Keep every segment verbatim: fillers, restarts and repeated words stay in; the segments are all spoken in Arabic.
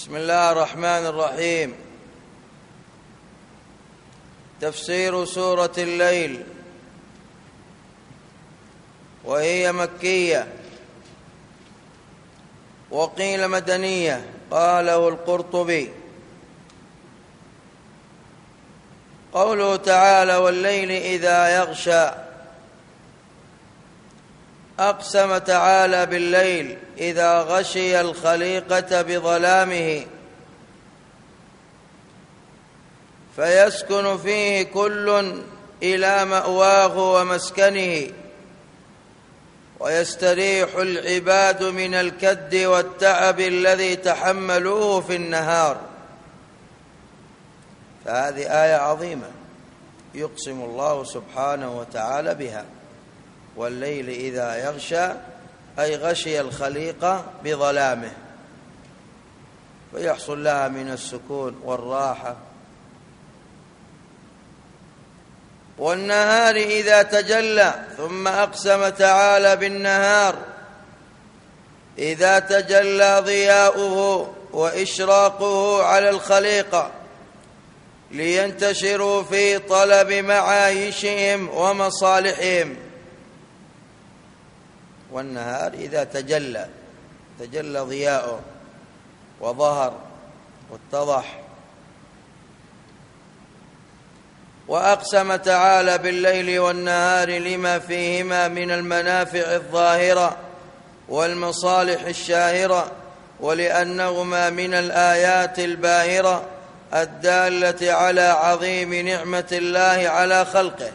بسم الله الرحمن الرحيم. تفسير سورة الليل، وهي مكية وقيل مدنية، قاله القرطبي. قوله تعالى: والليل إذا يغشى، أقسم تعالى بالليل إذا غشي الخليقة بظلامه، فيسكن فيه كل إلى مأواه ومسكنه، ويستريح العباد من الكد والتعب الذي تحملوه في النهار. فهذه آية عظيمة يقسم الله سبحانه وتعالى بها: والليل إذا يغشى، أي غشي الخليقة بظلامه، فيحصل لها من السكون والراحة. والنهار إذا تجلى، ثم أقسم تعالى بالنهار إذا تجلى ضياؤه وإشراقه على الخليقة لينتشروا في طلب معايشهم ومصالحهم. والنهار إذا تجلى، تجلى ضياؤه وظهر واتضح. وأقسم تعالى بالليل والنهار لما فيهما من المنافع الظاهرة والمصالح الشاهرة، ولأنهما من الآيات الباهرة الدالة على عظيم نعمة الله على خلقه.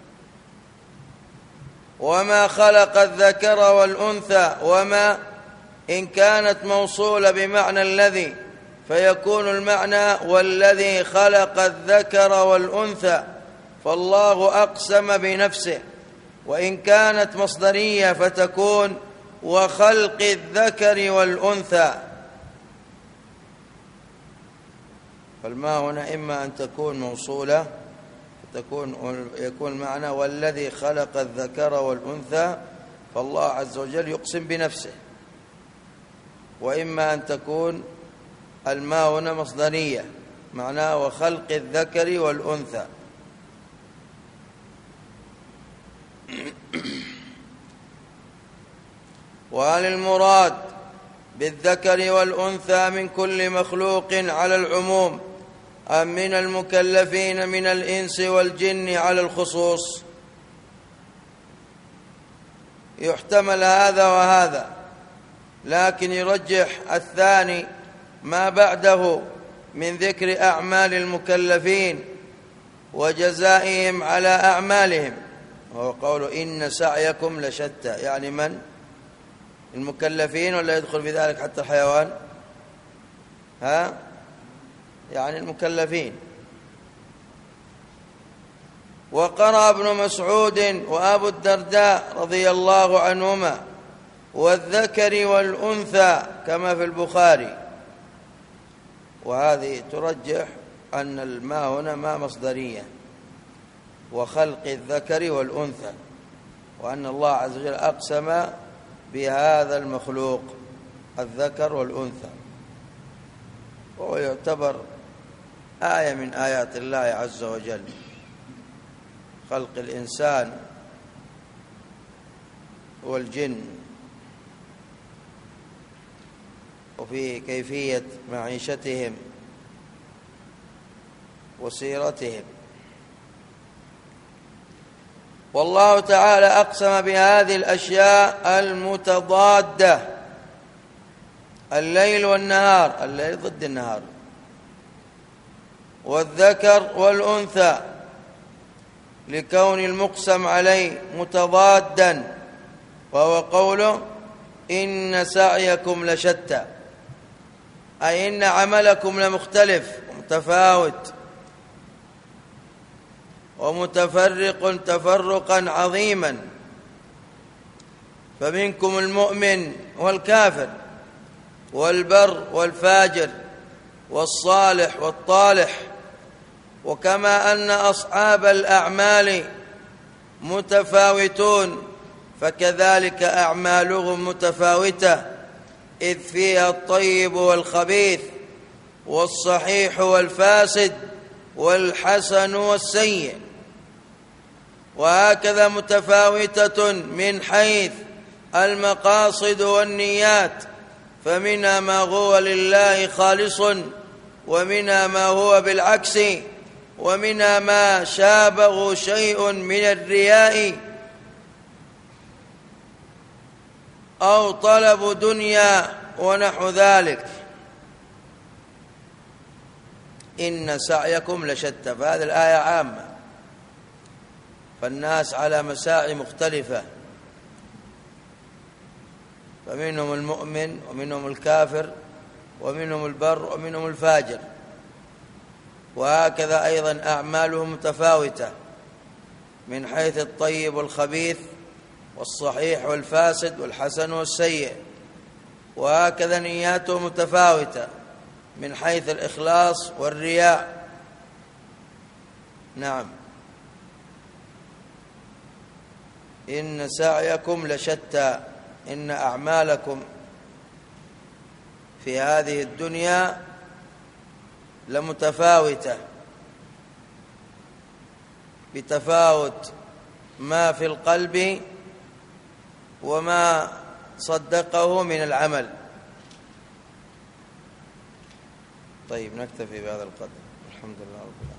وما خلق الذكر والأنثى، وما إن كانت موصولة بمعنى الذي، فيكون المعنى والذي خلق الذكر والأنثى، فالله أقسم بنفسه. وإن كانت مصدرية فتكون وخلق الذكر والأنثى. فالما هنا إما أن تكون موصولة تكون يكون معنى والذي خلق الذكر والأنثى، فالله عز وجل يقسم بنفسه، وإما أن تكون الماء هنا مصدرية معناه وخلق الذكر والأنثى. وهل المراد بالذكر والأنثى من كل مخلوق على العموم، أم من المكلفين من الإنس والجن على الخصوص؟ يحتمل هذا وهذا، لكن يرجح الثاني ما بعده من ذكر أعمال المكلفين وجزائهم على أعمالهم، وهو قول إن سعيكم لشتى. يعني من؟ المكلفين، ولا يدخل في ذلك حتى الحيوان؟ ها؟ يعني المكلفين. وقرأ ابن مسعود وأبو الدرداء رضي الله عنهما: والذكر والأنثى، كما في البخاري. وهذه ترجح أن الماء هنا ماء مصدرية، وخلق الذكر والأنثى، وأن الله عز وجل أقسم بهذا المخلوق الذكر والأنثى، وهو يعتبر آية من آيات الله عز وجل، خلق الإنسان والجن، وفي كيفية معيشتهم وسيرتهم. والله تعالى أقسم بهذه الأشياء المتضادة: الليل والنهار، الليل ضد النهار، والذكر والأنثى، لكون المقسم عليه متضادا، وهو قوله إن سعيكم لشتى، أي إن عملكم لمختلف ومتفاوت ومتفرق تفرقا عظيما، فمنكم المؤمن والكافر، والبر والفاجر، والصالح والطالح. وكما أن أصحاب الأعمال متفاوتون، فكذلك أعمالهم متفاوتة، إذ فيها الطيب والخبيث، والصحيح والفاسد والحسن والسيء، وهكذا متفاوتة من حيث المقاصد والنيات، فمنها ما هو لله خالص، ومنها ما هو بالعكس، ومنها ما شابه شيء من الرياء أو طلب دنيا ونحو ذلك. إن سعيكم لشتى، فهذه الآية عامة، فالناس على مساعي مختلفة، فمنهم المؤمن ومنهم الكافر ومنهم البر ومنهم الفاجر، وهكذا أيضا أعمالهم متفاوتة من حيث الطيب والخبيث والصحيح والفاسد والحسن والسيء، وهكذا نياتهم متفاوتة من حيث الإخلاص والرياء. نعم. إن سعيكم لشتى، إن أعمالكم في هذه الدنيا لمتفاوتة بتفاوت ما في القلب وما صدقه من العمل. طيب، نكتفي بهذا القدر. الحمد لله رب العالمين.